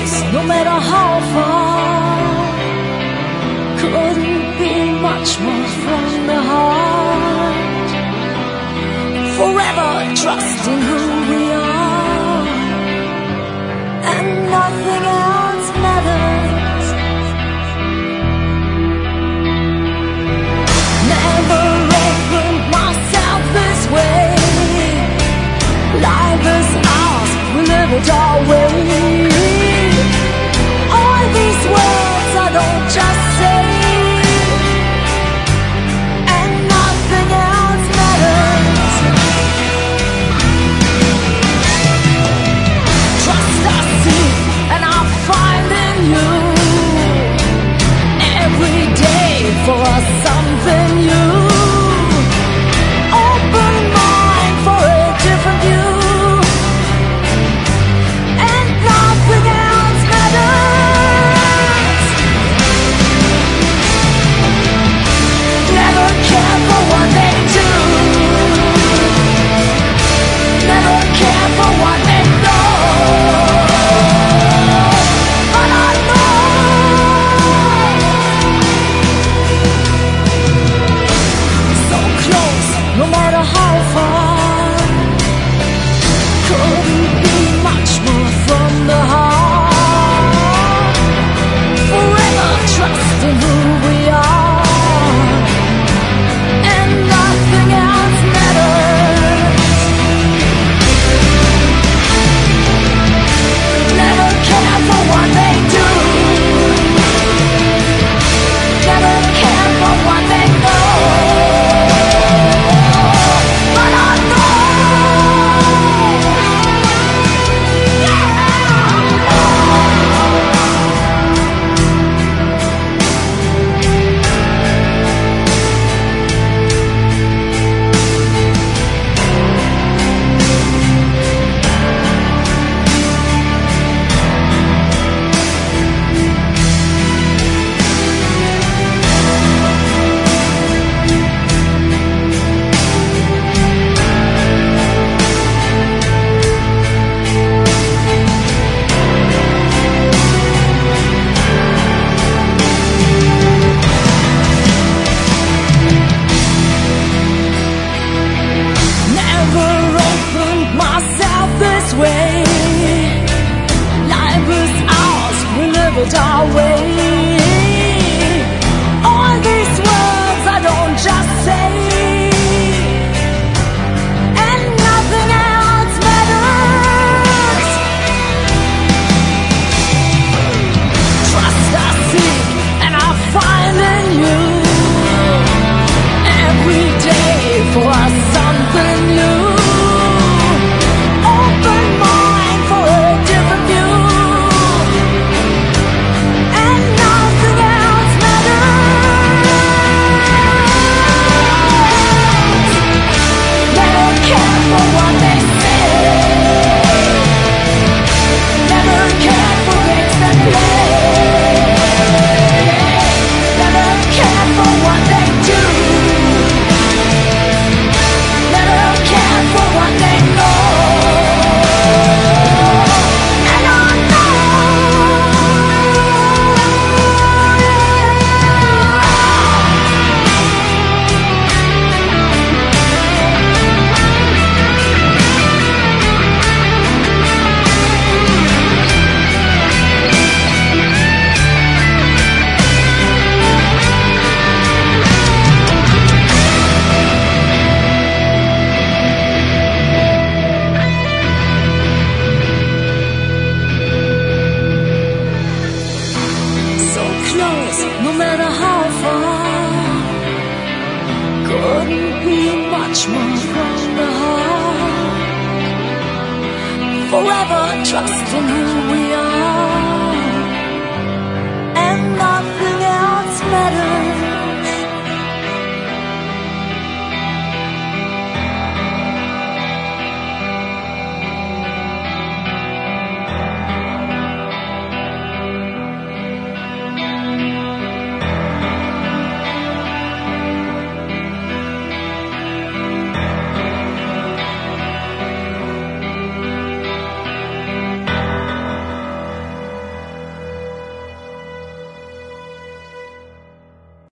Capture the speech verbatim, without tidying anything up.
close, no matter how far. Couldn't be much more from the heart. Forever trusting who we are, and nothing else matters. Never opened myself this way. Life is ours, we live it our way. All these words I don't just say, and nothing else matters. Trust I seek and I find in you, every day for us something new. Open mind for a different view, and nothing else matters. Never care for what they do, never care for what they know, but I know so close, no matter how far. Couldn't be much more from the heart. Forever trusting who we are, and nothing else matters. Never care for what they do, never care for what they know, but I know. Never opened myself this way. Life is ours, we live it our way. All these words I don't just say, and nothing else matters. Trust I seek and I find in you, every day for us something new. Open mind for a different view, and nothing else matters. Never care for what they say, never care for games that play, never care for what they do, never care for what they know, and I know. So close, no matter how far. Couldn't be much more from the heart. Forever trusting who we